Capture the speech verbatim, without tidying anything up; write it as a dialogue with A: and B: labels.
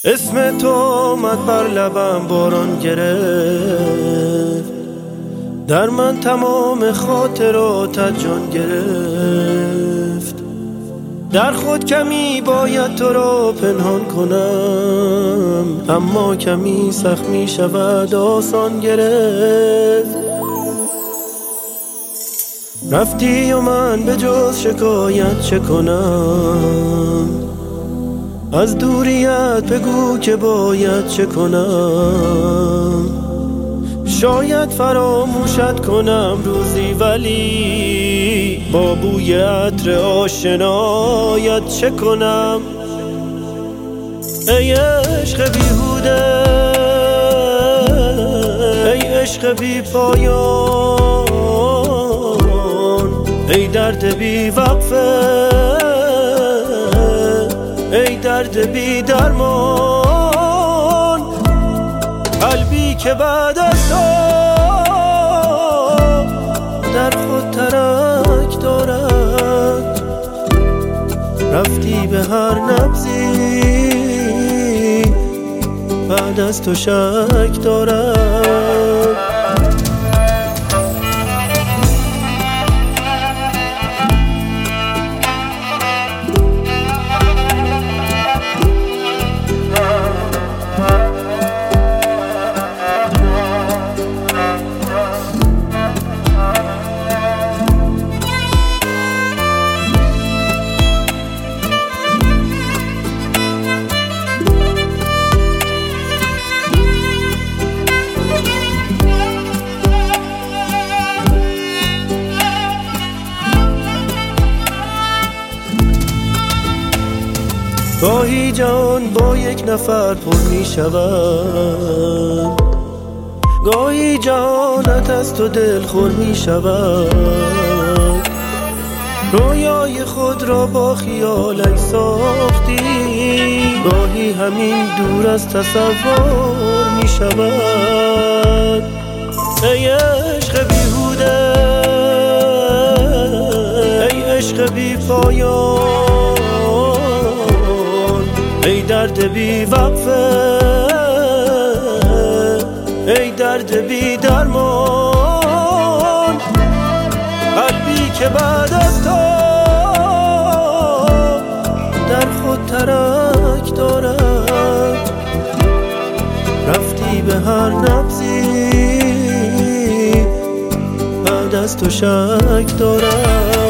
A: اسم تو آمد بر لبم باران گرفت، در من تمام خاطرات جان گرفت. در خود کمی باید تو را پنهان کنم، اما کمی سخت می شود آسان گرفت. رفتی و من به جز شکایت چه کنم، از دوریت بگو که باید چه کنم. شاید فراموشت کنم روزی، ولی با بوی عطر آشنایت چه کنم. ای عشق بیهوده، ای عشق بی پایان، ای درد بی وقفه، ای درد بی درمان. قلبی که بعد از تو در خود ترک دارد، رفتی به هر نبضی بعد از تو شک دارد. گاهی جان با یک نفر پر می شود، گاهی جانت از تو دل خور می شود. رویای خود را با خیالک ساختی، گاهی همین دور از تصور می شود. ای عشق بیهوده، ای عشق بی پایان، ای درد بی وقفه، ای درد بی درمان. قلبی که بعد از تو در خود ترک دارد، رفتی به هر نبضی بعد از تو شک دارد.